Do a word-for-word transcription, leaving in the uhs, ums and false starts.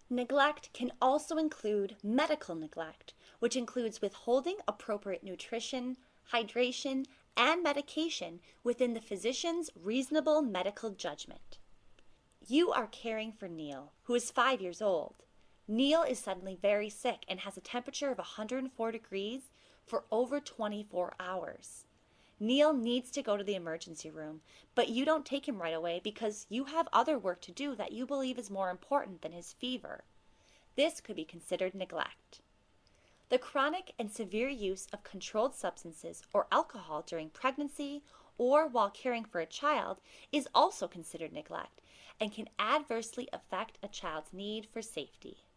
Neglect can also include medical neglect, which includes withholding appropriate nutrition, hydration, and medication within the physician's reasonable medical judgment. You are caring for Neil, who is five years old. Neil is suddenly very sick and has a temperature of one hundred four degrees for over twenty-four hours. Neil needs to go to the emergency room, but you don't take him right away because you have other work to do that you believe is more important than his fever. This could be considered neglect. The chronic and severe use of controlled substances or alcohol during pregnancy or while caring for a child is also considered neglect and can adversely affect a child's need for safety.